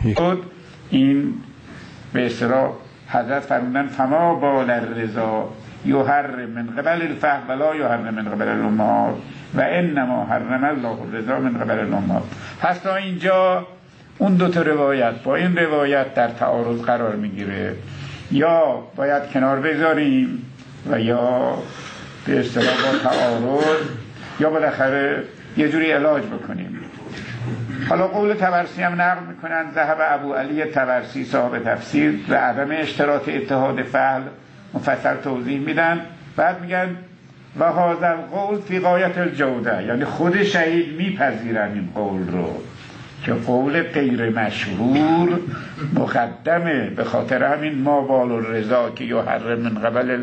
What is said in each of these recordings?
این به اصطلاح حضرت فرمودن فما بال الرضا یحرم من قبل الفهم ولا یحرم من قبل الامهات و انما حرم الله الرضا من قبل الامهات. پس تا اینجا اون دوتا روایت با این روایت در تعارض قرار میگیره، یا باید کنار بذاریم و یا به اصطلاح با تعارض یا بالاخره یه جوری علاج بکنیم. حالا قول طبرسی هم نقل میکنن ذهب ابو علی طبرسی صاحب تفسیر و عدم اشتراط اتحاد فعل، مفصل توضیح میدن. بعد میگن و هذا القول فی غایت الجوده، یعنی خود شهید میپذیرن این قول رو که قول غیر مشهور مقدمه، به خاطر همین ما بال الرضا که یحرم من قبل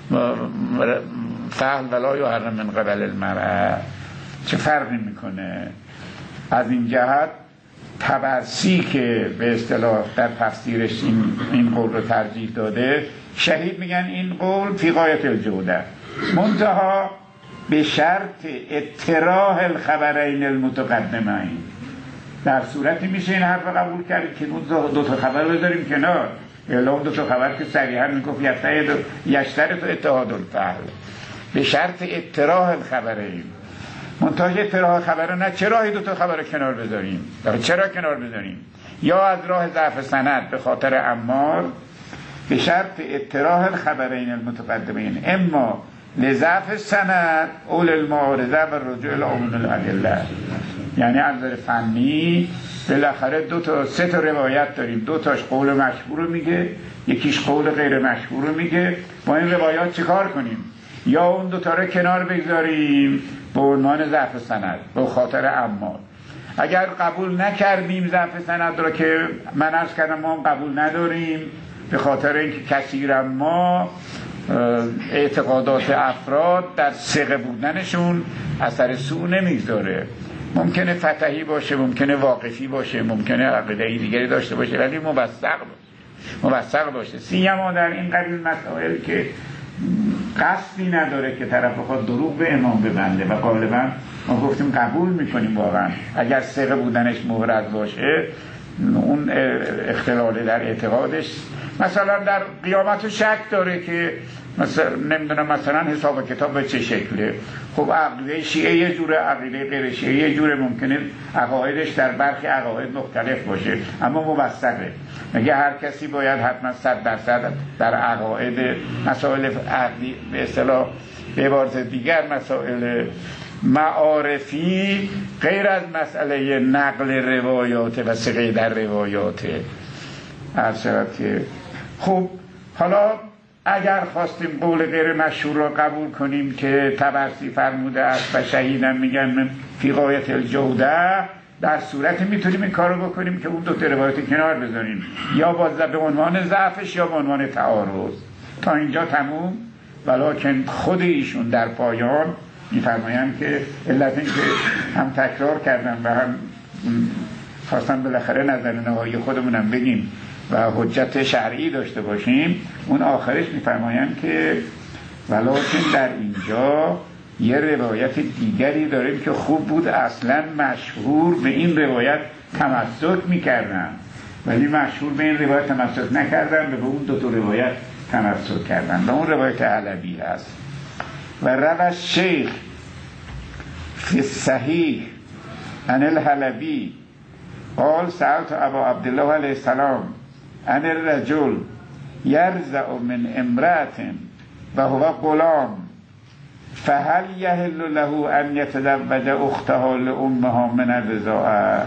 فعل ولا یحرم من قبل المرأة چه فرقی میکنه. از این جهت طبرسی که به اصطلاح در تفسیرش این قول رو ترجیح داده، شهید میگن این قول فی غایت الجوده، منتها به شرط اطراح الخبرین المتقدمین. در صورتی میشه این حرف قبول کرد که دو تا خبر بذاریم کنار، اعلام دو تا خبر که صریحا میگفت یشترط اتحاد الفعل به شرط اطراح الخبرین. منتها اطراح خبر نه، چرا دو تا خبر کنار بذاریم؟ چرا کنار بذاریم؟ یا از راه ضعف سند به خاطر عمار به شرط اطراح الخبرین المتقدمین، اما لضعف سند اول المعارضه و رجوع العموم الادله. یعنی از نظر فنی بالاخره سه تا روایت داریم، دو تاش قول مشهور رو میگه، یکیش قول غیر مشهور رو میگه. با این روایات چیکار کنیم؟ یا اون دو تا رو کنار بگذاریم به عنوان ضعف سند به خاطر عمار. اگر قبول نکردیم ضعف سند رو که من عرض کردم ما قبول نداریم به خاطر اینکه کثیرا ما اعتقادات افراد در ثقه بودنشون اثر سوء نمیگذاره. ممکنه فتحی باشه، ممکنه واقفی باشه، ممکنه عقیده‌ای دیگری داشته باشه، ولی موثق باشه. سیما در این قبیل مسائل که قصدی نداره که طرف بخواد دروغ به امام ببنده و غالبا ما گفتیم قبول میکنیم واقعا اگر ثقه بودنش مورد باشه اون اختلال در اعتقادش. مثلا در قیامت شک داره که مثلا حساب کتاب به چه شکله. خب عقیده شیعه یه جوره، عقیده غیر شیعه یه جوره، ممکنه عقایدش در برخی عقاید مختلف باشه اما موثقه. مگه هر کسی باید حتما 100% در عقاید مسائل عقلی به اصطلاح به عبارت دیگر مسائل معارفی غیر از مسئله نقل روایات و ثقه در روایات که خب حالا اگر خواستیم قول غیر مشهور را قبول کنیم که طبرسی فرموده است و شهیدن میگن من فی غایت الجوده، در صورت میتونیم این کارو بکنیم که اون دو تا روایت کنار بذاریم، یا باز به عنوان ضعفش یا به عنوان تعارض. تا اینجا تموم. ولکن خود ایشون در پایان میفرمایند که علت این که هم تکرار کردن و هم خواستن بالاخره نظر نهایی خودمونم بگیم و حجت شرعی داشته باشیم، اون آخرش میفرمایند که ولکن در اینجا یه روایت دیگری داریم که خوب بود اصلا مشهور به این روایت تمسک میکردن، ولی مشهور به این روایت تمسک نکردن و به اون دو تا روایت تمسک کردن و اون روایت علوی هست. و روى شیخ فی صحیح عن الحلبی قال سألت ابا عبدالله علیه السلام عن الرجل یرزع من امرأة و هو غلام فهل یحل له ان یتزوج اختها لامها من الرضاعة.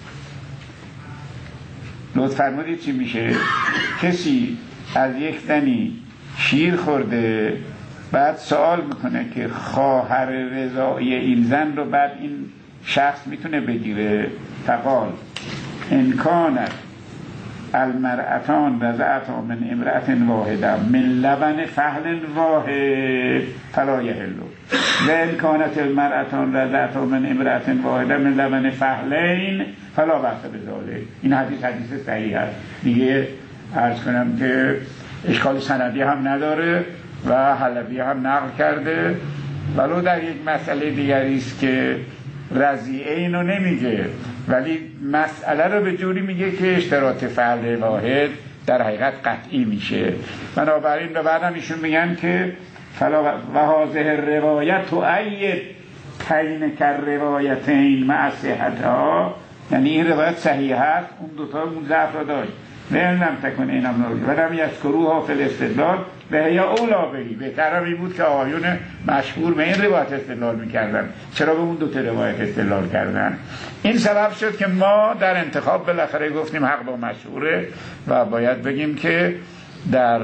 لطف فرمودید چی میشه؟ کسی از یک زنی شیر خورده، بعد سوال میکنه که خواهر رضاعی این زن رو بعد این شخص میتونه بگیره. فقال ان کانت المرأتان رضعتا من امرأة واحده من لبن فحل واحد فلا یحل و ان کانت المرأتان رضعتا من امرأة واحده من لبن فحلین فلا بأس بذلک. این حدیث صحیح است دیگه. عرض کنم که اشکال سندی هم نداره و حلبی هم نقل کرده. ولو در یک مسئله دیگری است که رضیعین رو نمیگه، ولی مسئله رو به جوری میگه که اشتراط فعل واحد در حقیقت قطعی میشه. بنابراین به بعدم ایشون میگن که فلا و هذه روایت تؤید تین کر روایتین مع صحتها، یعنی این روایت صحیح است، اون دوتا اون ضعف را داشت. لم تکن اینم نوری و لم یذکروها فی الاستدلال و هی اولا بهی، بهتر این بود که آقایون مشهور به این روایت استدلال میکردن، چرا به اون دو تا روایت استدلال کردن؟ این سبب شد که ما در انتخاب بالاخره گفتیم حق با مشهوره و باید بگیم که در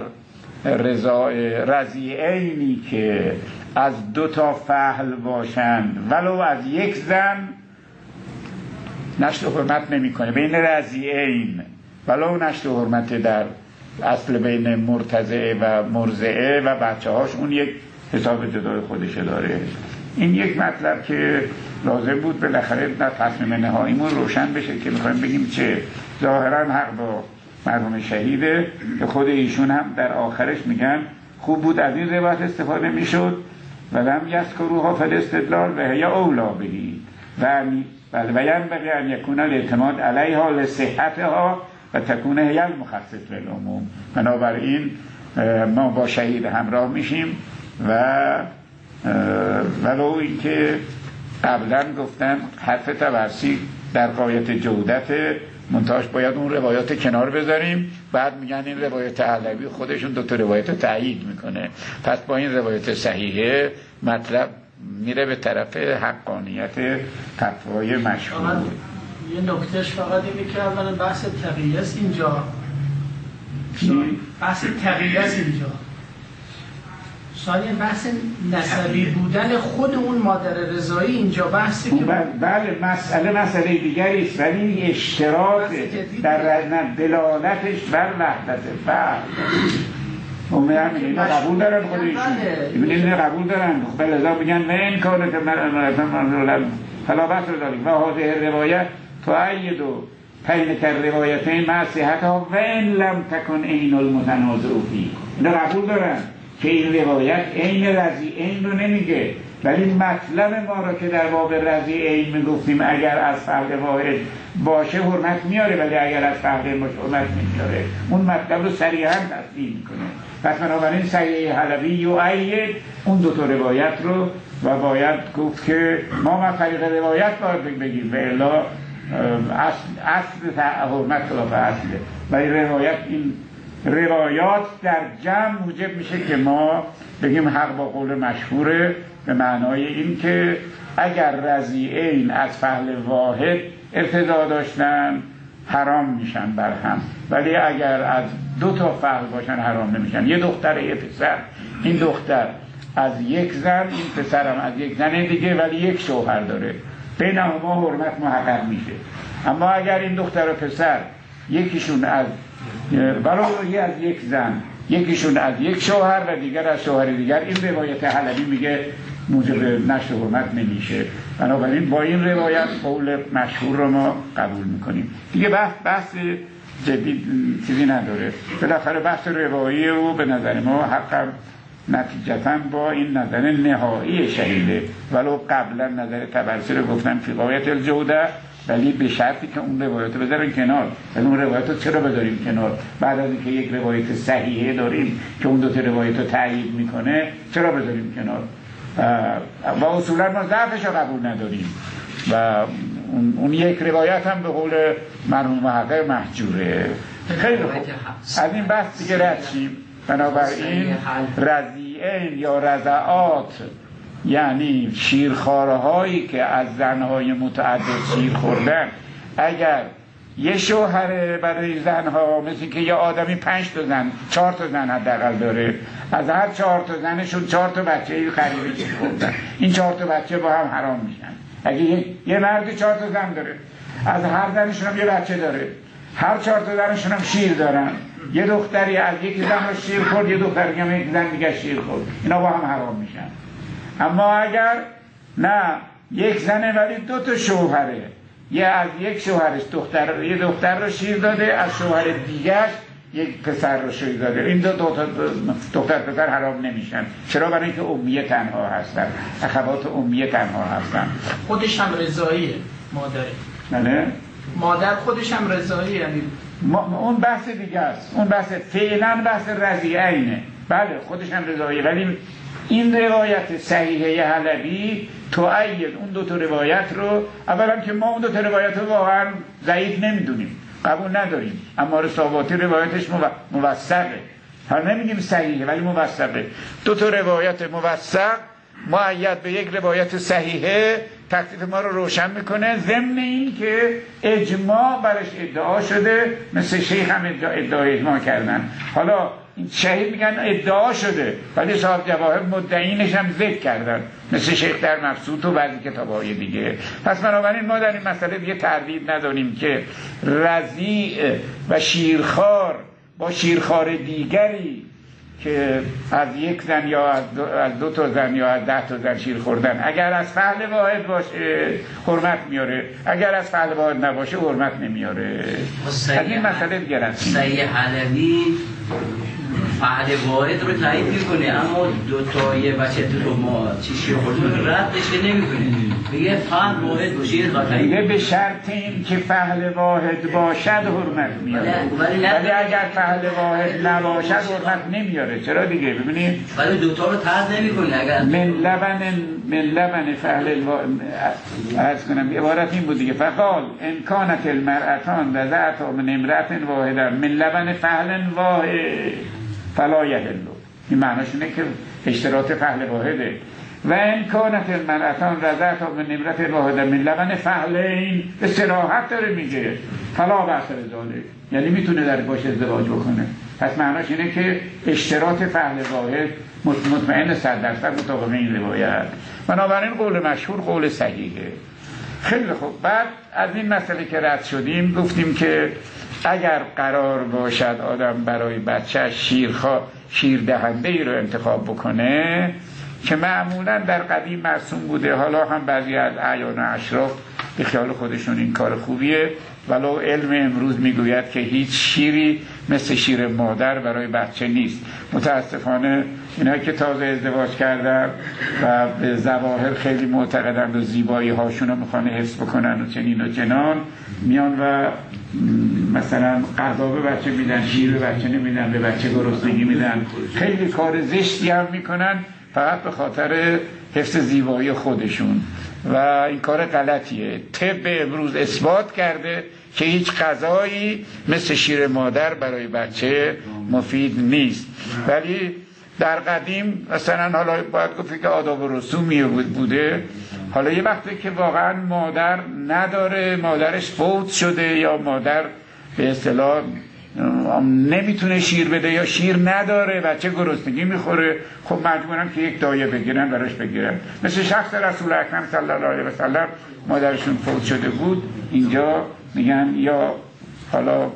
رضیعینی که از دو تا فحل باشند ولو از یک زن نشت حرمت نمی کنه. بین رضیعین ولو نشت حرمت در اصل بین مرتضعه و مرضعه و بچه هاش اون یک حساب جدای خودشه داره. این یک مطلب که لازم بود بالاخره در تصمیم نهاییمون روشن بشه که میخوایم بگیم چه. ظاهرا حق با مرحوم شهیده که خود ایشون هم در آخرش میگن خوب بود از این روایت استفاده میشد و لم یذکروها فی الاستدلال و هی اولا بهی و ینبغی ان یکون الاعتماد علیها لصحتها و تکون هی المخصص للعموم. بنابراین ما با شهید همراه میشیم و ولو اینکه قبلا گفتن حرف تبرسی در غایت جودت منتهاش باید اون روایات کنار بذاریم، بعد میگن این روایت علوی خودشون دو تا روایت رو تایید میکنه، پس با این روایت صحیحه مطلب میره به طرف حقانیت فتوای مشهور. یه نکتهش فقط اینه که اولا بحث تقیه است اینجا، بحث تقیه است اینجا، ثانیاً بحث نسبی بودن خود اون مادر رضایی اینجا بحثی که بله مسئله دیگری است، ولی اشتراط در دلالتش بر وحدت فرد اینو قبول دارن خودشون، اینو قبول دارن. بله ازا میگن نه این کاره که من فلا بحث رو داریم و هذه روایت تؤید تین کر روایتین مع صحتها و ان لم تکن عین المتنازع فیه. اینو قبول دارن که این روایت عین رضیعین رو نمیگه، ولی مطلب ما رو که در باب رضیعین میگفتیم اگر از فحل واحد باشه حرمت میاره ولی اگر از فحل باشه حرمت نمیاره، اون مطلب رو صریحا تصدیق میکنه. پس بنابراین صحیح حلبی یؤید اون دو تا روایت رو و باید گفت که ما من طریق روایت باید بگیم و الا اصل حرمت خلاف اصله، ولی روایت این روایات در جمع موجب میشه که ما بگیم حق با قول مشهوره، به معنای این که اگر رضیعین از فحل واحد ارتضا داشتن حرام میشن بر هم، ولی اگر از دو تا فحل باشن حرام نمیشن. یه دختر یه پسر، این دختر از یک زن، این پسرم از یک زن دیگه ولی یک شوهر داره، بینهما حرمت محقق میشه. اما اگر این دختر و پسر یکیشون از برای از یک زن، یکیشون از یک شوهر و دیگر از شوهر دیگر، این روایت حلبی میگه موجب نشر حرمت نمیشه. بنابراین با این روایت قول مشهور رو ما قبول میکنیم. دیگه بحث جدید چیزی نداره. بالاخره بحث روایی او به نظر ما حق نتیجتاً با این نظر نهایی شهیده، ولو قبلا نظر تبرسی رو گفتن فی غایت الجوده، ولی به شرطی که اون روایت رو بذاریم کنار. ولی اون روایت رو چرا بذاریم کنار؟ بعد از اینکه یک روایت صحیحه داریم که اون دو تا روایت رو تایید میکنه، چرا بذاریم کنار؟ و اصولا ما ضعفش رو قبول نداریم و اون یک روایت هم به قول مرحوم محقق محجوره. خیلی خوب، از این بحث دیگه رد شیم. بنابراین رضیعین یا رضعات یعنی شیرخوارهایی که از زنهای متعدد شیر خوردن، اگر یه شوهر برای زنها، مثل که یه آدمی 5 تا زن 4 تا زن حداقل داره، از هر 4 تا زنشون 4 تا بچه قریبی شیر خوردن، این 4 تا بچه با هم حرام میشن. اگه یه مرد 4 تا زن داره، از هر زنشون هم یه بچه داره، هر 4 تا زنشون هم شیر دارن، یه دختری از یک زن رو شیر خورد، یه دختری هم یک زن دیگه شیر خورد، اینا با هم حرام میشن. اما اگر نه یک زنه ولی 2 تا شوهره، یه از یک شوهرش یه دختر رو شیر داده، از شوهر دیگرش یک پسر رو شوی داده، این دختر پسر حرام نمیشن. چرا؟ برای اینکه امیه تنها هستن، اخوات امیه تنها هستن. خودش هم رضاییه مادره. بله؟ مادر خودش هم رضاییه، یعنی اون بحث دیگه است، اون بحث فعلا بحث رضیه اینه. بله خودش هم رضاییه، ولی این روایت صحیحه حلبی تؤید اون دو تا روایت رو. اولا که ما اون دو تا روایت رو واقعا ضعیف نمیدونیم، قبول نداریم. اما ساواتی روایتش موثقه، حالا نمیگیم صحیحه ولی موثقه. دو تا روایت موثق مؤید به یک روایت صحیحه تکلیف ما رو روشن میکنه، ضمن این که اجماع برش ادعا شده، مثل شیخ هم ادعای اجماع کردن. حالا این شهید میگن ادعا شده ولی صاحب جواهر مدعینش هم ذکر کردن، مثل شیخ در مبسوط و بعضی کتاب‌های دیگه. پس بنابراین ما در این مسئله دیگه تردید نداریم که رضیع و شیرخوار با شیرخوار دیگری که از یک زن یا از دو تا زن یا از 10 تا زن شیر خوردن، اگر از فعل واحد باشه حرمت میاره، اگر از فعل واحد نباشه حرمت نمیاره. از این مسئله دیگه رسیم. صحیح حلبی فعل واحد رو تایید میکنه، اما دو تا یه بچه دو تا ما شیر خوردن ردش نمیکنه، میگه فعل واحد باشه دیگه به شرط این که فعل واحد باشد حرمت میاره، ولی اگر فعل واحد نباشد حرمت نمیاره. چرا دیگه؟ ببینید ولی دو تا رو ترد نمیکنه. اگر من لبن فعل عرض کنم عبارت این بود دیگه، فقال ان کانت المرأتان رضعت من امرأة واحده من لبن فعل واحد فلا یحل. این معناش اینه که اشتراط فعل واحده. و ان کانت المرأتان رضعت من امرأة واحده من لبن فعلین، به صراحت داره میگه فلا بأس بذلک، یعنی میتونه در باش ازدواج بکنه. پس معناش اینه که اشتراط فعل واحد مطمئن 100% مطابق این روایت. بنابراین قول مشهور قول صحیحه. خیلی خوب، بعد از این مسئله که رد شدیم گفتیم که اگر قرار باشد آدم برای بچه شیر دهنده ای رو انتخاب بکنه که معمولا در قدیم مرسوم بوده، حالا هم بعضی از اعیان و اشراف به خیال خودشون این کار خوبیه، ولو علم امروز میگوید که هیچ شیری مثل شیر مادر برای بچه نیست. متاسفانه اینا که تازه ازدواج کردن و به ظواهر خیلی معتقدند و زیبایی هاشون رو میخوان حفظ بکنن و چنین و چنان، میان و مثلا غذا به بچه میدن، شیر به بچه نمیدن، به بچه گرسنگی میدن، خیلی کار زشتی هم میکنن فقط به خاطر حفظ زیبایی خودشون و این کار غلطیه. طب امروز اثبات کرده که هیچ غذایی مثل شیر مادر برای بچه مفید نیست. ولی در قدیم مثلا حالا باید گفت که آداب و رسومی بوده، حالا یه وقتی که واقعا مادر نداره، مادرش فوت شده یا مادر به اصطلاح نمیتونه شیر بده یا شیر نداره، بچه گرسنگی میخوره، خب مجبورن که یک دایه بگیرن براش بگیرن. مثل شخص رسول اکرم صلی الله علیه و سلم مادرشون فوت شده بود، اینجا میگن یا حالا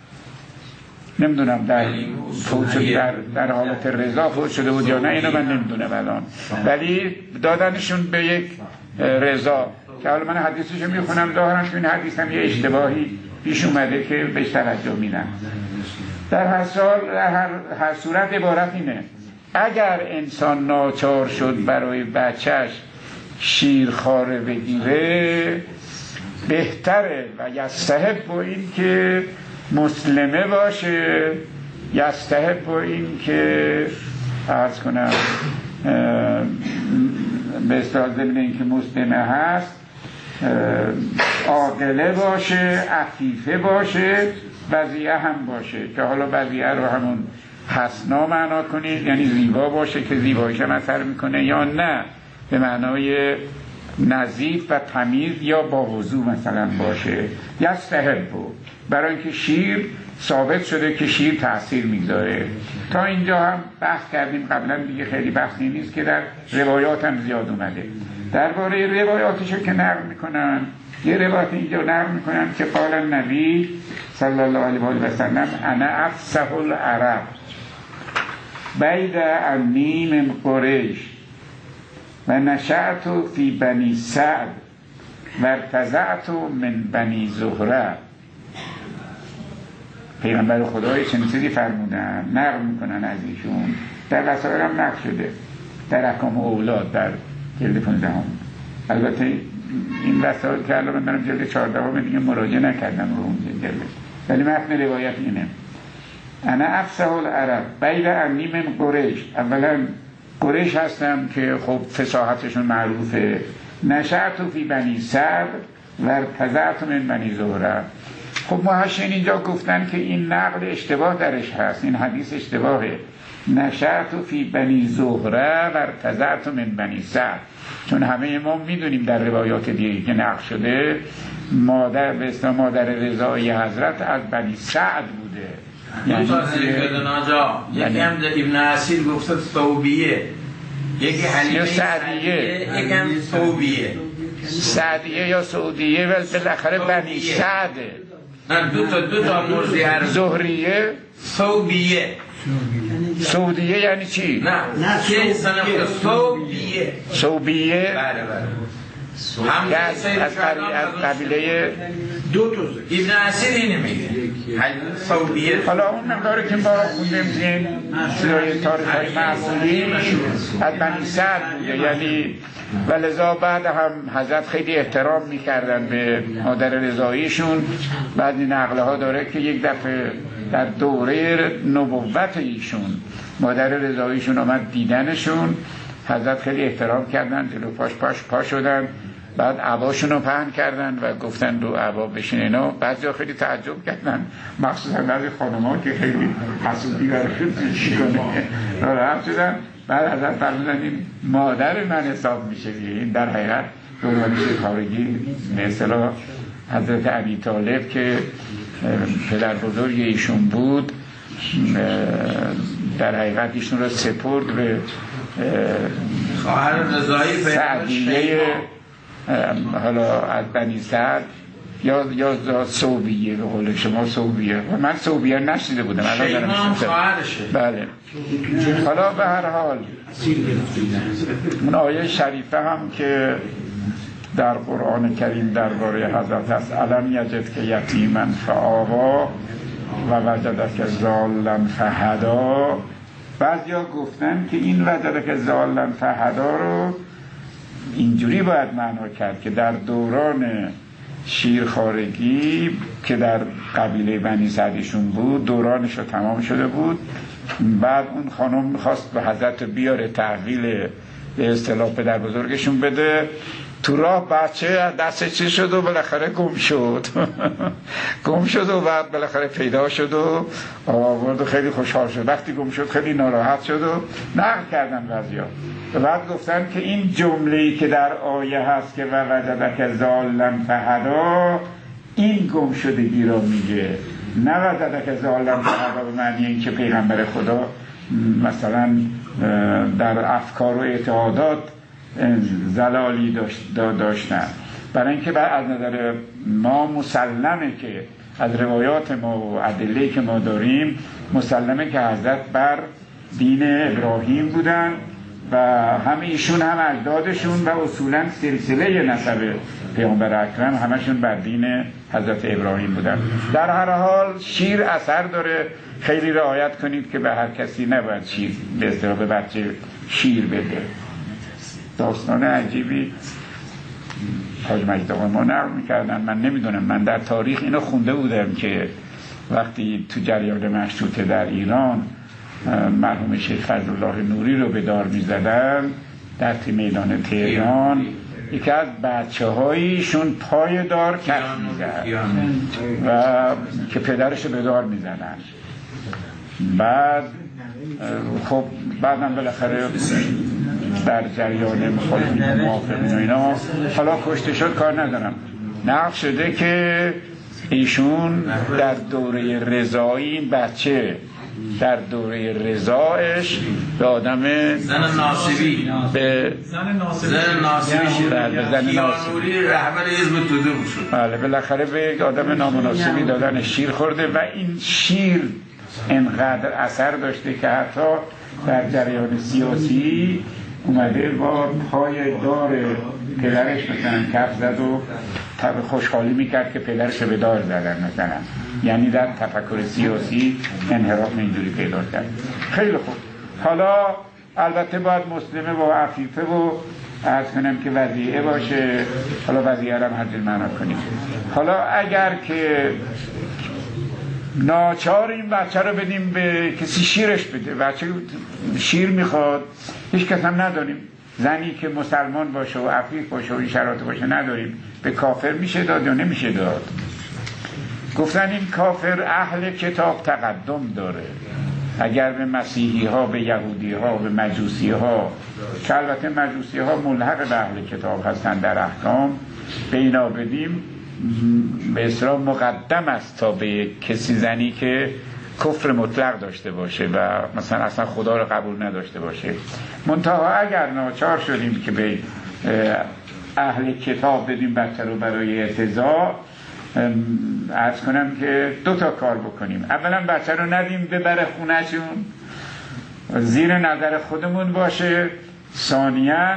نمیدونم فوت شده در حالت رضا فوت شده بود یا نه، اینو من نمیدونم الان، ولی دادنشون به یک رضا که حالا من حدیثشو میخونم، ظاهرا تو این حدیث هم یه اشتباهی پیش اومده که بهش توجه میدن. در هر صورت عبارت اینه اگر انسان ناچار شد برای بچهش شیرخواره بگیره بهتره و یستحب با این که مسلمه باشه، یستحب با این که عرض کنم به اصطلاح ضمن این که مسلمه هست عاقله باشه، عفیفه باشه، وضیعه هم باشه، که حالا وضیعه رو همون حسنا معنا کنید، یعنی زیبا باشه که زیباییش هم اثر میکنه، یا نه به معنای نظیف و تمیز یا با وضو مثلا باشه. یستحب برای اینکه شیر ثابت شده که شیر تأثیر میگذاره. تا اینجا هم بحث کردیم قبلا دیگه، خیلی بحثی نیست که در روایات هم زیاد اومده. درباره روایاتشو که نقل میکنن، یه روایت اینجا نقل میکنن که قال النبی صلی الله علیه و سلم انا افصح العرب بید عنی من قریش و نشأت فی بنی سعد و ارتضعت من بنی زهره. پیغمبر خدای چنین چیزی فرمودن، نقل میکنن از ایشون، در وسائل هم نقل شده، در احکام اولاد در جلد 15 هم. البته این وسائل که الان من دارم جلد 14 هم دیگه مراجعه نکردم رو اون جلد، ولی متن روایت اینه: انا افصح العرب بین انی من قریش. اولا قریش هستم که خب فصاحتشون معروفه. نشأت فی بنی سعد و ارتضعت من بنی زهره. خب محشین اینجا گفتن که این نقل اشتباه درش هست، این حدیث اشتباهه. نشأت فی بنی زهره و ارتضعت من بنی سعد، چون همه ما میدونیم در روایات دیگه که نقل شده مادر به اصطلاح مادر رضایی حضرت از بنی سعد بوده. یعنی یکی هم ابن اسیر گفته ثوبیه، یکی حلیمه سعدیه، یکی هم ثوبیه، سعدیه یا سعودیه، ولی بالاخره بنی سعده. نه دو تا مرزی هر زهریه ثوبیه. سعودیه یعنی چی؟ نه که سنف ثوبیه. ثوبیه بله بله. هم از قبیله دو تا ابن اسیر اینه میگه ثوبیه. حالا اون مقداری که ما خوندیم این سیرای تاریخ‌های معصولی از بنی سعد بوده، یعنی و لذا بعد هم حضرت خیلی احترام میکردن به مادر رضاییشون. بعضی نقله ها داره که یک دفعه در دوره نبوت ایشون مادر رضاییشون آمد دیدنشون، حضرت خیلی احترام کردن، جلو پا شدن، بعد عباشون رو پهن کردن و گفتن رو عبا بشین اینا. بعضی ها خیلی تعجب کردن، مخصوصا بعضی خانم ها که خیلی حسودی برشون شکنه ناراحت شدن. بعد حضرت فرمودن این مادر من حساب میشه. این در حقیقت دوران شیخارگی به اصطلاح حضرت ابی طالب که پدر بزرگ ایشون بود، در حقیقت ایشون رو سپرد به خواهر رضایی سعدیه، حالا از بنی سعد یا صوبیه، به قول شما صوبیه. و من صوبیه نشیده بودم، الان دارم خواهرشه. بله. حالا به هر حال اون آیه شریفه هم که در قرآن کریم درباره حضرت هست: الم یجد که یتیما فآوا و وجدک ضالا فهدا. بعضیا گفتن که این وجدک ضالا فهدا رو اینجوری باید معنا کرد که در دوران شیرخوارگی که در قبیله بنی سعدیشون بود، دورانش رو تمام شده بود، بعد اون خانم میخواست به حضرت بیاره تحویل به اصطلاح پدر بزرگشون بده. تو راه بچه دست چی شد و بالاخره گم شد گم شد و بعد بالاخره پیدا شد و آورد و خیلی خوشحال شد. وقتی گم شد خیلی ناراحت شد و نقل کردن بعضیا و بعد گفتن که این جمله‌ای که در آیه هست که و وجدک ضالا فهدا، این گم شدگی را میگه، نه وجدک ضالا فهدا به معنی این که پیغمبر خدا مثلا در افکار و اعتقادات زلالی داشتن. برای اینکه از نظر ما مسلمه که از روایات ما و ادله که ما داریم مسلمه که حضرت بر دین ابراهیم بودن و همه ایشون هم اجدادشون و اصولا سلسله نسب پیامبر اکرم همشون بر دین حضرت ابراهیم بودن. در هر حال شیر اثر داره، خیلی رعایت کنید که به هر کسی نباید شیر به اصطلاح به بچه شیر بده. داستان عجیبی حاج مجید آقا ما نقل میکردن، من نمیدونم، من در تاریخ اینو خونده بودم که وقتی تو جریان مشروطه در ایران مرحوم شیخ فضل الله نوری رو به دار میزدن در میدان تهران، یکی از بچه هایشون پای دار کف میزد و که پدرش رو به دار میزدن. بعد خب بعدم بالاخره در جریان مخالفین موافقین و اینا حالا کشته شد، کار ندارم. نقل شده که ایشون در دوره رضایی این بچه در دوره رضایش به آدم زن ناصبی به زن ناصبی کیانوری رهبر حزب توده شد. بله بالاخره به آدم نامناسبی دادن شیر خورده و این شیر انقدر اثر داشته که حتی در جریان سیاسی اومده با پای دار پدرش مثلا کف زد و خوشحالی میکرد که پدرش به دار زدن مثلا، یعنی در تفکر سیاسی انحراف اینجوری پیدا کرد. خیلی خوب، حالا البته باید مسلمه و عفیفه و عرض کنم که وضیعه باشه، حالا وضیعه رو هم حد معنا کنیم. حالا اگر که ناچار این بچه رو بدیم به کسی شیرش بده، بچه شیر میخواد، هیچ کس هم نداریم، زنی که مسلمان باشه و عفیف باشه و این شرایط باشه نداریم، به کافر میشه داد یا نمیشه داد؟ گفتن این کافر اهل کتاب تقدم داره، اگر به مسیحی ها، به یهودی ها، به مجوسی ها، که البته مجوسی ها ملحق به اهل کتاب هستن در احکام، به اینا بدیم به اصطلاح مقدم است تا به کسی زنی که کفر مطلق داشته باشه و مثلا اصلا خدا رو قبول نداشته باشه. منتها اگر ناچار شدیم که به اهل کتاب بدیم بچه رو برای ارتضاع، عرض کنم که 2 تا کار بکنیم. اولا بچه رو ندیم ببره خونهشون، زیر نظر خودمون باشه. ثانیاً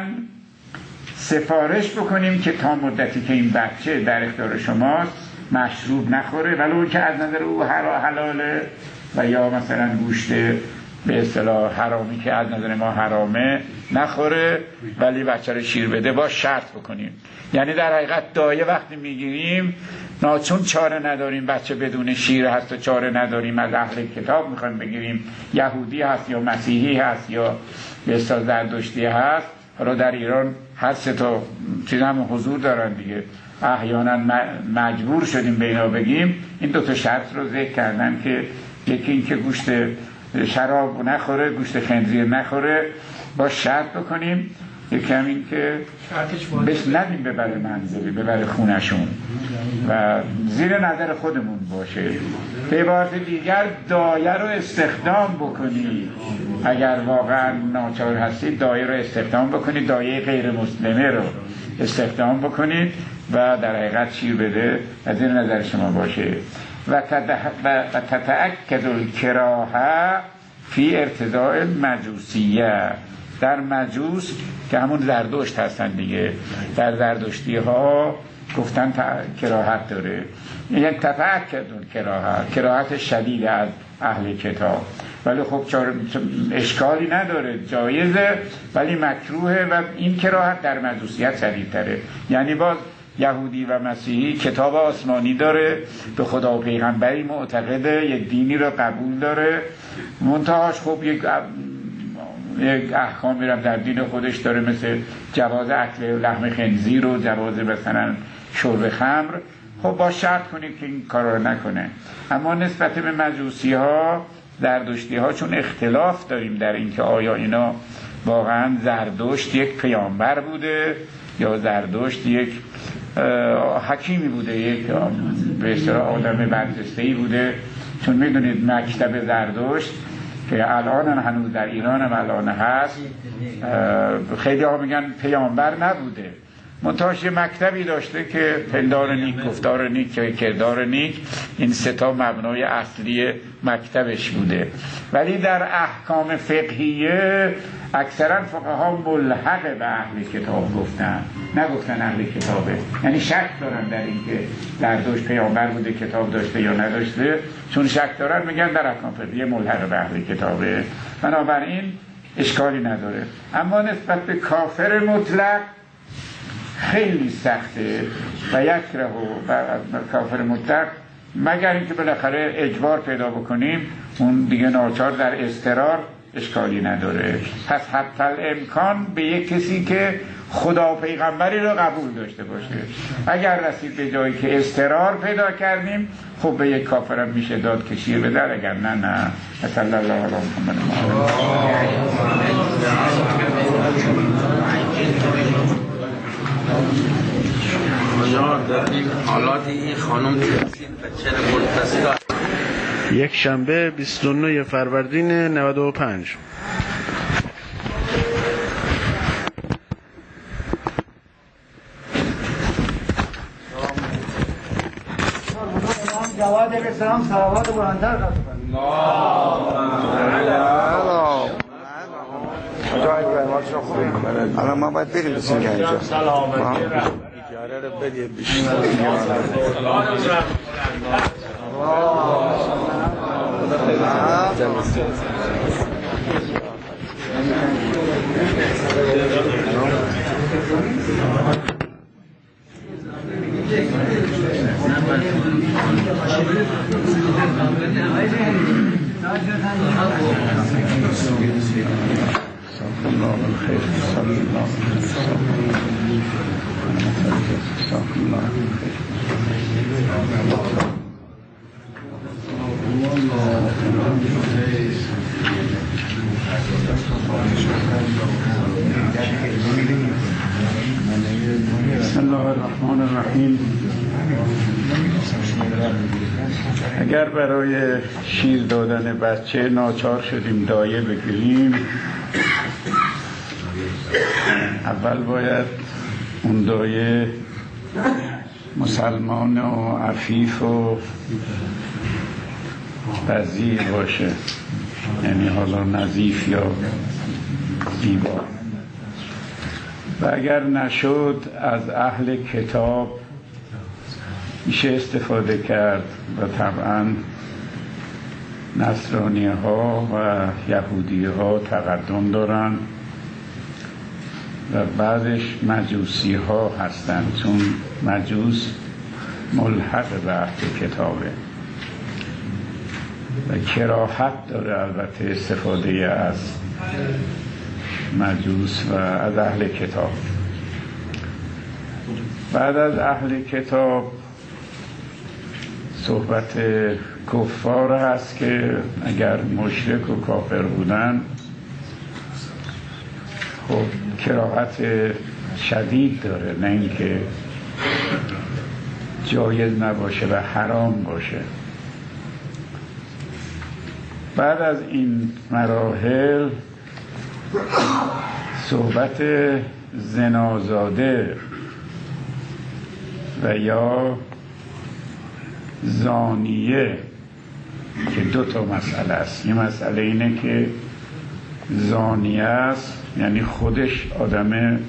سفارش بکنیم که تا مدتی که این بچه در اختیار شماست مشروب نخوره، ولو که از نظر او حلاله، و یا مثلا گوشت به اصطلاح حرامی که از نظر ما حرامه نخوره، ولی بچه رو شیر بده. با شرط بکنیم، یعنی در حقیقت دایه وقتی میگیریم چون چاره نداریم، بچه بدون شیر هست و چاره نداریم، از اهل کتاب میخوایم بگیریم، یهودی هست یا مسیحی هست یا به اصطلاح زرتشتی هست. حالا در ایران هر 3 تا چیز هم حضور دارن دیگه، احیانا مجبور شدیم به اینا بگیم. این 2 تا شرط رو ذکر کردن که یکی این که گوشت شراب نخوره، گوشت خنزیر نخوره، با شرط بکنیم. یکی هم این که بهش ندیم ببره منزلی، ببره خونشون و زیر نظر خودمون باشه. به عبارت دیگر دایه رو استخدام بکنید، اگر واقعا ناچار هستید دایه رو استخدام بکنید، دایه غیر مسلمه رو استخدام بکنید و در حقیقت شیر بده و زیر نظر شما باشه. و تتأکد الکراهه فی ارتضاء المجوسیه، در مجوس که همون زردشت هستن دیگه، در زردشتی ها گفتن کراهت داره، یعنی تتأکد کراهت شدید از اهل کتاب. ولی خب اشکالی نداره، جایزه، ولی مکروهه و این کراهت در مجوسیت شدیدتره. یعنی باز یهودی و مسیحی کتاب آسمانی داره، به خدا و پیغمبری معتقده، یک دینی رو قبول داره، منتهاش خب یک احکامی رو در دین خودش داره، مثل جواز اکل لحم خنزیر و جواز مثلا شرب خمر. خب با شرط کنید که این کارا رو نکنه. اما نسبت به مجوسی ها، زردشتی ها، چون اختلاف داریم در این که آیا اینا واقعا زردشت یک پیامبر بوده یا زردشت یک حکیمی بوده، یک به اصطلاح آدم برجسته‌ای بوده. چون میدونید مکتب زردشت که الان هنوز در ایران هم الان هست، خیلی ها میگن پیامبر نبوده، منتهاش یه مکتبی داشته که پندار نیک، گفتار نیک، کردار نیک، این 3 تا مبنای اصلی مکتبش بوده. ولی در احکام فقهیه اکثرا فقها ملحق به اهل کتاب گفتن، نگفتن اهل کتابه، یعنی شک دارن در این که زردشت پیامبر بوده، کتاب داشته یا نداشته. چون شک دارن میگن در احکام فقهیه ملحق به اهل کتابه، بنابراین اشکالی نداره. اما نسبت به کافر مطلق خیلی سخته و یکره و کافر مطلق، مگر اینکه بالاخره اجبار پیدا بکنیم، اون دیگه ناچار در اضطرار اشکالی نداره. پس حتی الامکان به یک کسی که خدا و پیغمبری رو قبول داشته باشه. اگر رسید به جایی که اضطرار پیدا کردیم، خب به یک کافرم میشه داد که شیر بده، اگر نه. صلی الله علیه و در این حالات این خانم چرا متصل؟ یک شنبه 29 فروردین 95. جواد الاسلام صلوات بلندتر الان ما باید بریم بسیم که اینجا قراره بگه بیشتر. بسم الله الرحمن الرحیم. اگر برای شیر دادن بچه ناچار شدیم دایه بگیریم، اول باید اون دایه مسلمان و عفیف و وزیر باشه، یعنی حالا نظیف یا زیبا، و اگر نشد از اهل کتاب میشه استفاده کرد و طبعا نصرانی ها و یهودی ها تقدم دارن و بعدش مجوسی ها هستن، چون مجوس ملحق به اهل کتابه و کراهت داره البته استفاده از مجوس و از اهل کتاب. بعد از اهل کتاب صحبت کفار هست که اگر مشرک و کافر بودن خب کراهت شدید داره، نه اینکه جایز نباشه و حرام باشه. بعد از این مراحل صحبت زنازاده و یا زانیه که دو تا مسئله است. یه مسئله اینه که زانیه است، یعنی خودش آدم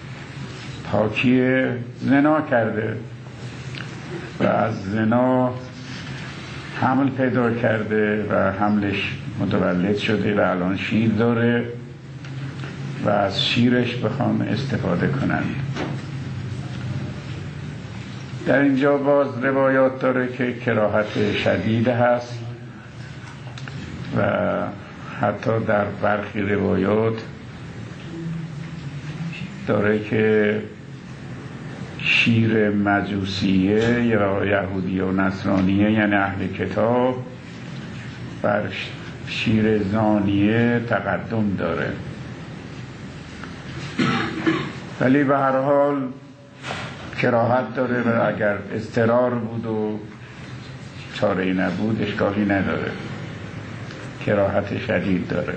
پاکی زنا کرده و از زنا حمل پیدا کرده و حملش متولد شده و الان شیر داره و از شیرش بخوام استفاده کنند. در اینجا باز روایات داره که کراهت شدید هست و حتی در برخی روایات داره که شیر مجوسیه یا یهودیه و نصرانیه یعنی اهل کتاب بر شیر زانیه تقدم داره. ولی به هر حال کراهت داره و اگر اضطرار بود و چاره‌ای نبود اشکالی نداره، کراهت شدید داره.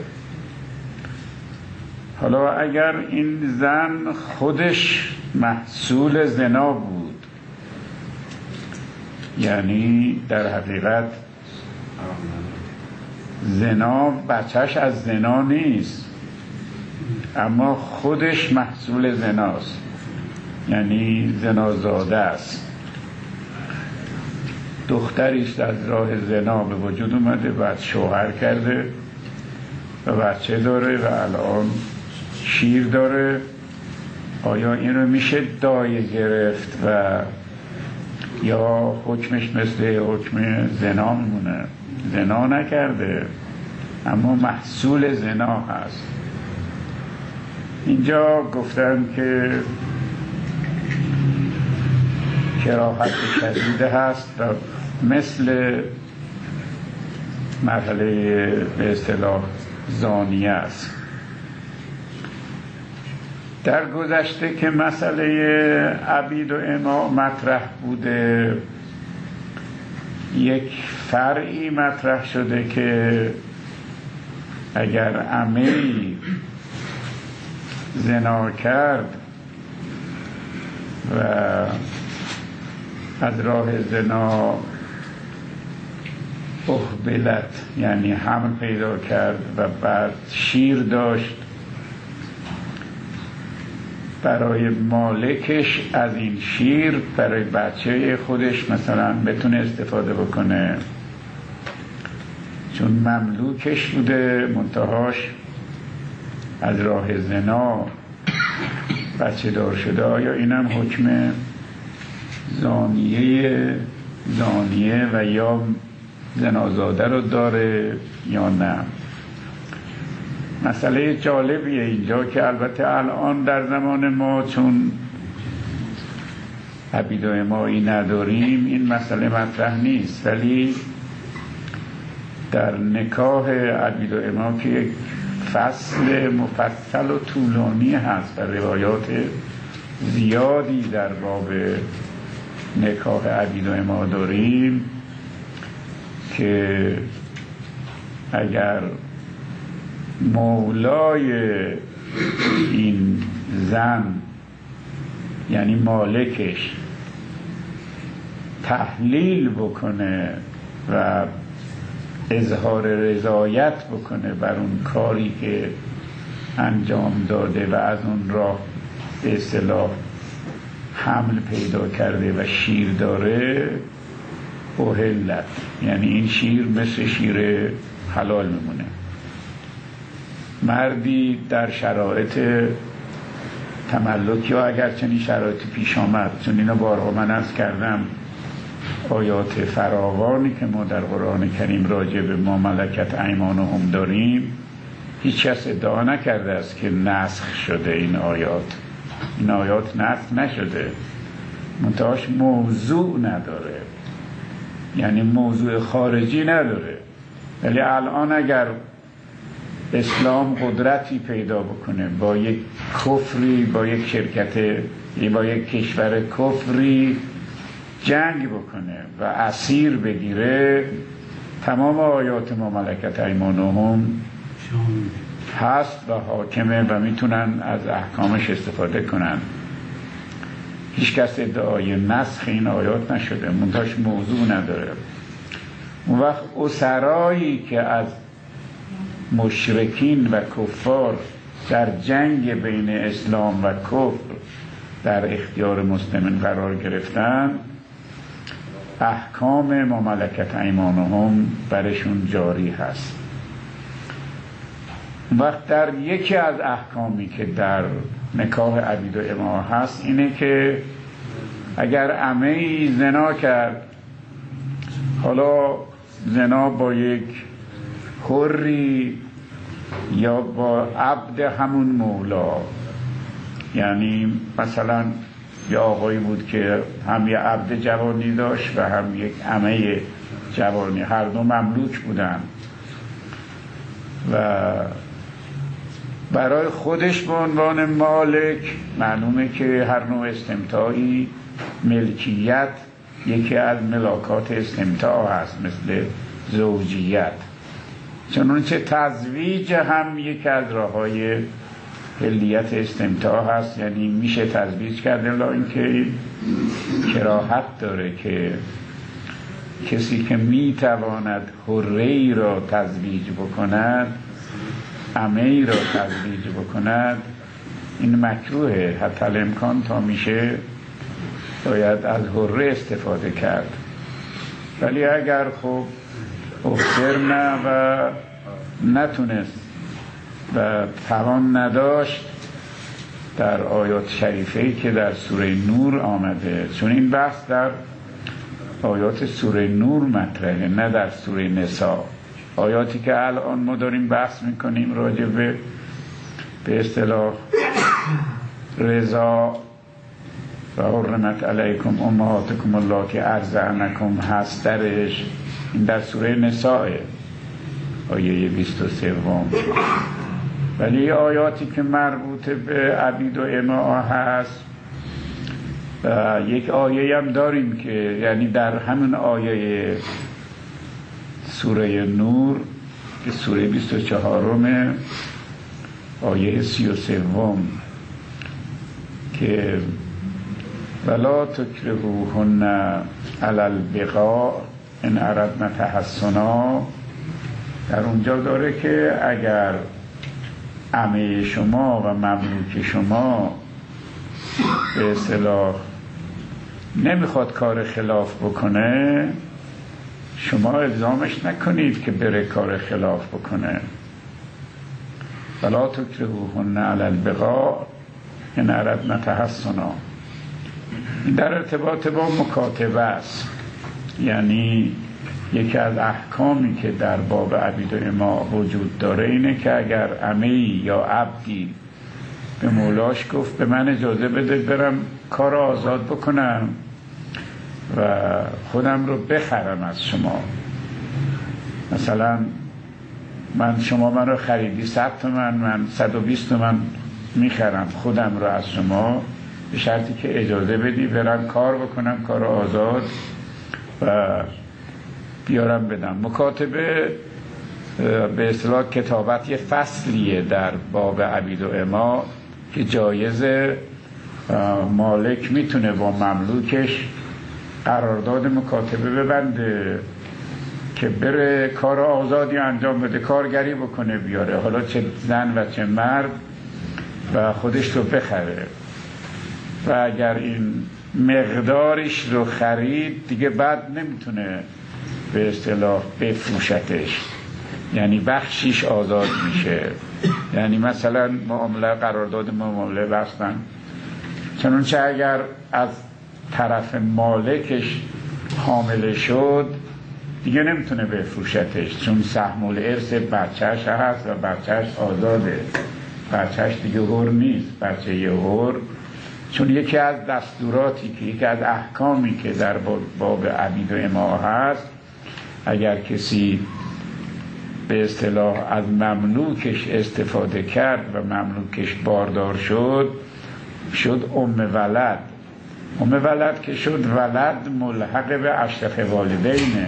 حالا اگر این زن خودش محصول زنا بود، یعنی در حقیقت زنا بچهش از زنا نیست اما خودش محصول زناست، یعنی زنازاده است، دختریش از راه زنا به وجود اومده، بعد شوهر کرده و بچه داره و الان شیر داره. آیا این رو میشه دایه گرفت و یا حکمش مثل حکم زنا میمونه؟ زنا نکرده اما محصول زنا هست. اینجا گفتن که کراهت شدیده هست و مثل مرحله به اصطلاح زانیه است. در گذشته که مسئله عبید و اما مطرح بوده، یک فرعی مطرح شده که اگر عمه‌ای زنا کرد و از راه زنا احبلت یعنی حمل پیدا کرد و بعد شیر داشت برای مالکش از این شیر برای بچه خودش مثلا بتونه استفاده بکنه، چون مملوکش بوده منتهاش از راه زنا بچه دار شده. آیا اینم حکم زانیه و یا زنازاده رو داره یا نه؟ مسئله جالبیه اینجا که البته الان در زمان ما چون عبید و امایی نداریم این مسئله مطرح نیست، ولی در نکاح عبید و اما که یک فصل مفصل و طولانی هست و روایات زیادی در باب نکاح عبید و اما داریم که اگر مولای این زن یعنی مالکش تحلیل بکنه و اظهار رضایت بکنه بر اون کاری که انجام داده و از اون راه به اصطلاح حمل پیدا کرده و شیر داره، احلت، یعنی این شیر مثل شیر حلال میمونه. مردی در شرایط تملک یا اگر چنین شرایطی پیش آمد، چون اینا بارها من عرض کردم آیات فراوانی که ما در قرآن کریم راجع به ما ملکت ایمانهم داریم، هیچ کس ادعا نکرده است که نسخ شده این آیات نسخ نشده، منتهاش موضوع نداره، یعنی موضوع خارجی نداره. ولی الان اگر اسلام قدرتی پیدا بکنه با یک کفری، با یک شرکت، با یک کشور کفری جنگ بکنه و اسیر بگیره، تمام آیات ما ملکت ایمانهم هست و حاکمه و میتونن از احکامش استفاده کنن. هیچ کس ادعای نسخ این آیات نشده، منتهاش موضوع نداره. اون وقت اسرایی که از مشرکین و کفار در جنگ بین اسلام و کفر در اختیار مسلمین قرار گرفتن، احکام ما ملکت ایمانهم برشون جاری هست. وقت در یکی از احکامی که در نکاح عبید و اما هست اینه که اگر عمه‌ای زنا کرد، حالا زنا با یک حری یا با عبد همون مولا، یعنی مثلا یه آقایی بود که هم یه عبد جوانی داشت و هم یک عمه جوانی، هر دو مملوک بودن و برای خودش به عنوان مالک، معلومه که هر نوع استمتاعی ملکیت یکی از ملاکات استمتاع هست، مثل زوجیت، چنانچه تزویج هم یکی از راه‌های حلیت استمتاع هست، یعنی میشه تزویج کرد، الا اینکه کراهت داره که کسی که میتواند حره‌ای را تزویج بکند، عمه‌ای را تزویج بکند، این مکروهه، حتی الامکان تا میشه باید از حره استفاده کرد. ولی اگر خب افتر نه و نتونست و توان نداشت، در آیات شریفه‌ای که در سوره نور آمده، چون این بحث در آیات سوره نور مطرحه نه در سوره نساء، آیاتی که الان ما داریم بحث میکنیم راجع به اصطلاح رضا و حرمت علیکم امهاتکم اللاتی ارضعنکم هست، درش این در سوره نساء آیه 23. ولی آیاتی که مربوط به عبید و اما هست، یک آیه هم داریم که یعنی در همون آیه سوره نور که سوره 24 آیه 33 که ولا تکرهوهن علی البغاء ان اردنا تحصنا، در اونجا داره که اگر عمه شما و مملوک شما به اصطلاح نمیخواد کار خلاف بکنه، شما الزامش نکنید که بره کار خلاف بکنه. ولا تکرهوهن علی البغاء ان اردنا تحصنا. این در ارتباط با مکاتبه است. یعنی یکی از احکامی که در باب عبید و اماء وجود داره اینه که اگر عمه‌ای یا عبدی به مولاش گفت به من اجازه بده برم کار آزاد بکنم و خودم رو بخرم از شما، مثلا شما من رو خریدی 100 تومن، من 120 تومن میخرم خودم رو از شما، به شرطی که اجازه بدی برم کار بکنم، کار آزاد و بیارم بدم. مکاتبه به اصطلاح کتابت یه فصلیه در باب عبید و اماء که جایزه مالک میتونه با مملوکش قرارداد مکاتبه ببنده که بره کار آزادی انجام بده، کارگری بکنه بیاره، حالا چه زن و چه مرد، و خودش رو بخره. و اگر این مقدارش رو خرید دیگه بعد نمیتونه به اصطلاح بفروشتش، یعنی بخشیش آزاد میشه. یعنی مثلا معامله قرارداد معامله بستن، چنانچه اگر از طرف مالکش حامله شد دیگه نمیتونه بفروشتش، چون سهم الارث بچهش هست و بچهش آزاده، بچهش دیگه حر نیست، بچه یه حر. چون یکی از دستوراتی که یکی از احکامی که در باب عبید و اماء هست، اگر کسی به اصطلاح از مملوکش استفاده کرد و مملوکش باردار شد ام ولد. ام ولد که شد ولد ملحق به اشرف والدینه.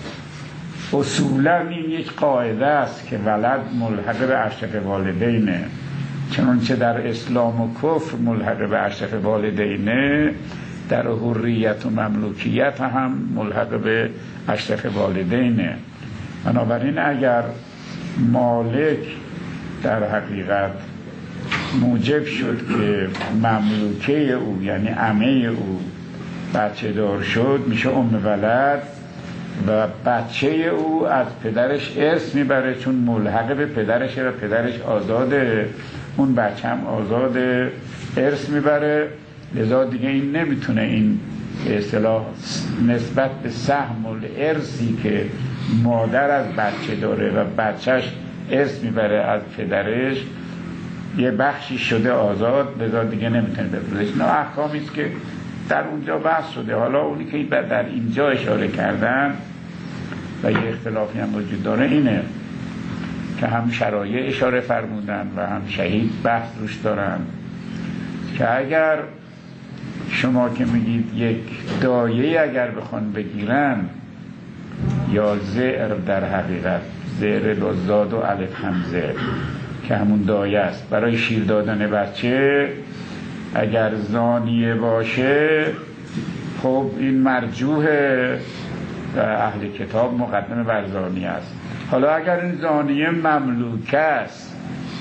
اصولا این یک قاعده است که ولد ملحق به اشرف والدینه، چنانچه در اسلام و کفر ملحق به اشرف والدینه، در حریت و مملوکیت هم ملحق به اشرف والدینه. بنابراین اگر مالک در حقیقت موجب شد که مملوکه او یعنی عمه او بچه دار شد، میشه ام ولد و بچه او از پدرش ارث میبره، چون ملحق به پدرشه و پدرش آزاده، اون بچه هم آزاده، ارث میبره. لذا دیگه این نمیتونه این به اصطلاح نسبت به سهم الارثی که مادر از بچه داره و بچهش ارث میبره از پدرش، یه بخشی شده آزاد، لذا دیگه نمیتونه بفروشش. نه احکامی است که در اونجا بحث شده. حالا اونی که در اینجا اشاره کردن و یه اختلافی هم وجود داره اینه که هم شرایع اشاره فرمودن و هم شهید بحث روش دارن که اگر شما که میگید یک دایه اگر بخوان بگیرن یا زعر، در حقیقت زعر با زاد و الف همزه که همون دایه است، برای شیر دادن بچه اگر زانیه باشه خب این مرجوح اهل کتاب مقدم بر زانیه است. حالا اگر این زانیه مملوکه است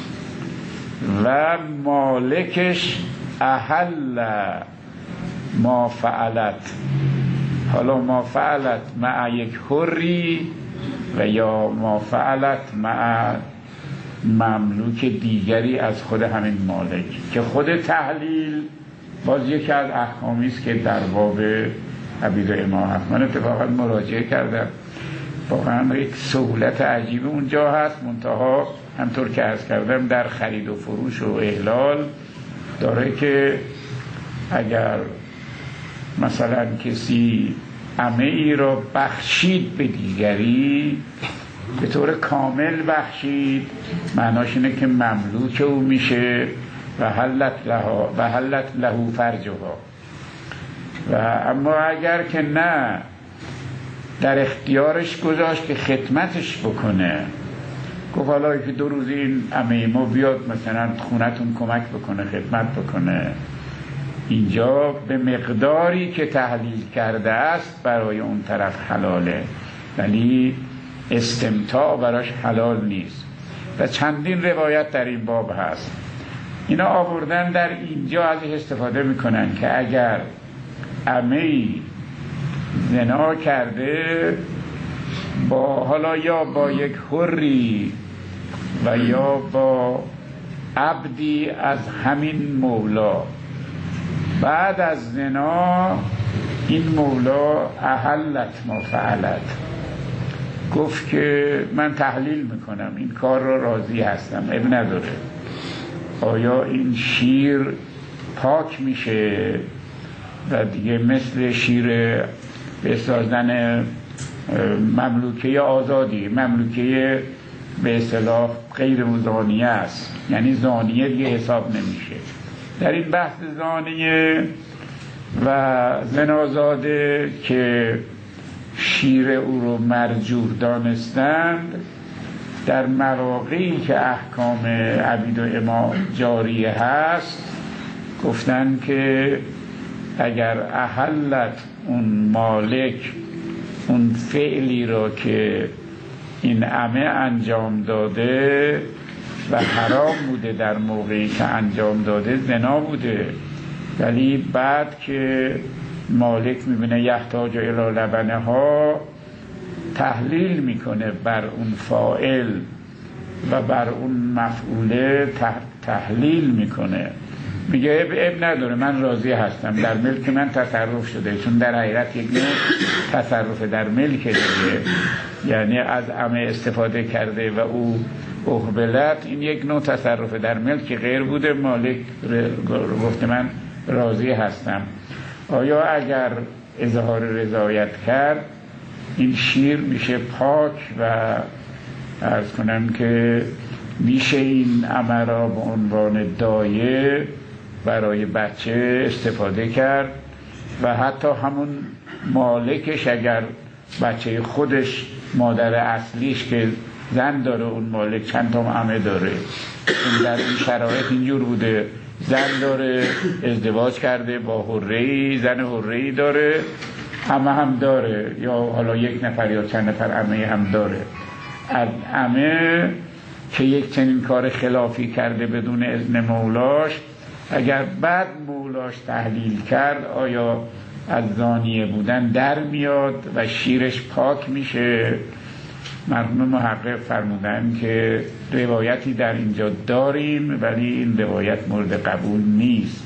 و مالکش احل ما فعلت، حالا ما فعلت مع یک حری و یا ما فعلت مع مملوک دیگری از خود همین مالک، که خود تحلیل باز یکی از احکامی است که در باب عبید و اماء هست. من اتفاقا مراجعه کردم، واقعا یک سهولت عجیب اونجا هست، منتها همطور که عرض کردم در خرید و فروش و احلال داره که اگر مثلا کسی عمه ای را بخشید به دیگری، به طور کامل بخشید، معناش اینه که مملوک او میشه و حلت له فرجها. و اما اگر که نه، در اختیارش گذاشت که خدمتش بکنه، گفت حالا که 2 روز این عمه ما بیاد مثلا خونتون کمک بکنه، خدمت بکنه، اینجا به مقداری که تحلیل کرده است برای اون طرف حلاله، ولی استمتاع براش حلال نیست. و چندین روایت در این باب هست. اینا آوردن در اینجا ازش استفاده میکنن که اگر عمه‌ای زنا کرده حالا یا با یک حری و یا با عبدی از همین مولا، بعد از زنا این مولا احلت ما فعلت، گفت که من تحلیل میکنم این کار را راضی هستم، اب نداره، آیا این شیر پاک میشه و دیگه مثل شیر به اصطلاح زن مملوکه آزادی، مملوکه به اصطلاح غیر زانیه است، یعنی زانیه دیگه حساب نمیشه. در این بحث زانیه و زنازاده که شیر او رو مرجوح دانستند، در مواقعی که احکام عبید و اما جاریه هست گفتن که اگر احلت اون مالک اون فعلی را که این عمه انجام داده و حرام بوده در موقعی که انجام داده، زنا بوده، ولی بعد که مالک میبینه یحتاج الی لبنه ها، تحلیل میکنه بر اون فاعل و بر اون مفعوله، تحلیل میکنه، میگه اب نداره، من راضی هستم، در ملک من تصرف شده، چون در حقیقت یک نوع تصرف در ملک دیگه، یعنی از عمه استفاده کرده و او اقبلت، این یک نوع تصرف در ملک غیر بوده، مالک گفته من راضی هستم. آیا اگر اظهار رضایت کرد این شیر میشه پاک و عرض کنم که میشه این عمه را به عنوان دایه برای بچه استفاده کرد و حتی همون مالکش اگر بچه خودش مادر اصلیش که زن داره، اون مالک چند تا عمه داره، این در این شرایط اینجور بوده، زن داره ازدواج کرده با حره‌ای، زن حره‌ای داره، عمه هم داره، یا حالا یک نفر یا چند نفر عمه هم داره. از عمه که یک چنین کار خلافی کرده بدون اذن مولاش، اگر بعد مولاش تحلیل کرد آیا از زانیه بودن در میاد و شیرش پاک میشه؟ مرحوم محقق فرمودن که روایتی در اینجا داریم ولی این روایت مورد قبول نیست،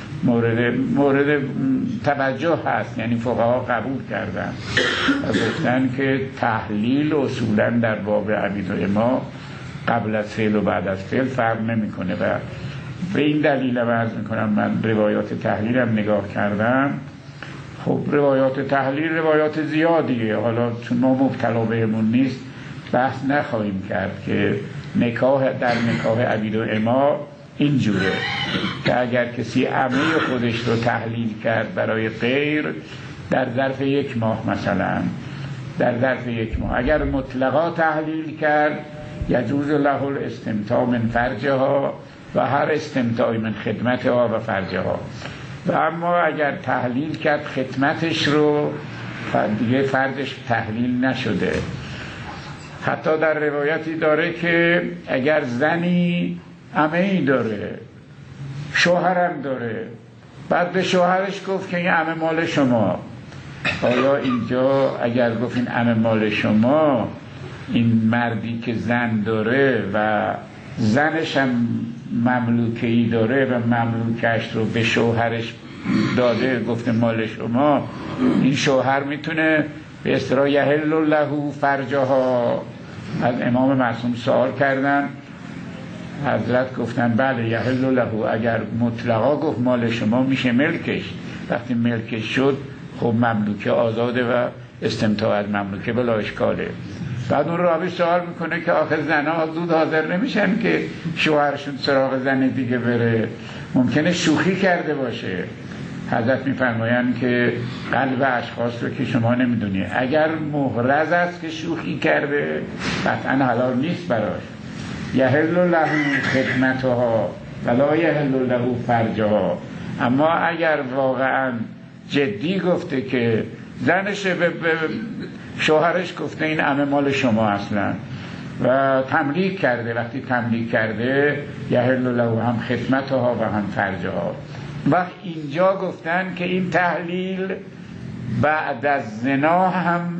مورد توجه هست، یعنی فقها قبول کردن و گفتن که تحلیل اصولا در باب عبید و اما قبل از فعل و بعد از فعل فرق نمیکنه و به این دلیل عرض میکنم من روایات تحلیل هم نگاه کردم. خب روایات تحلیل روایات زیادیه، حالا چون ما مبتلا بهمون نیست بحث نخواهیم کرد که در نکاح عبید و اما اینجوره که اگر کسی عمه خودش رو تحلیل کرد برای غیر در ظرف 1 ماه، مثلا در ظرف 1 ماه اگر مطلقا تحلیل کرد، یجوز له الاستمتاع من فرجها و هر استمتاعی من خدمتها و فرجها، و اما اگر تحلیل کرد خدمتش رو دیگه فرجش تحلیل نشده. حتی در روایتی داره که اگر زنی عمه‌ای داره، شوهرم داره، بعد به شوهرش گفت که این عمه مال شما، آیا اینجا اگر گفت این عمه مال شما، این مردی که زن داره و زنش هم مملوکه‌ای داره و مملوکش رو به شوهرش داده گفته مال شما، این شوهر میتونه به اصطلاح یحل له فرجها؟ از امام معصوم سوال کردن، حضرت گفتن بله یحل له، اگر مطلقا گفت مال شما میشه ملکش، وقتی ملکش شد خب مملوکه آزاده و استمتاع از مملوکه بلا اشکاله. بعد اون راوی سوال میکنه که آخه زنها زود حاضر نمیشن که شوهرشون سراغ زن دیگه بره، ممکنه شوخی کرده باشه. حضرت میفرمایند که قلب اشخاص رو که شما نمیدونی، اگر محرز است که شوخی کرده قطعا حلال نیست براش. یحل له خدمتها ولا یحل له فرجها. اما اگر واقعا جدی گفته که زنش به شوهرش گفته این عمه مال شما اصلا، و تملیک کرده. وقتی تملیک کرده یحل له هم خدمتها و هم فرجها. وقت اینجا گفتن که این تحلیل بعد از زنا هم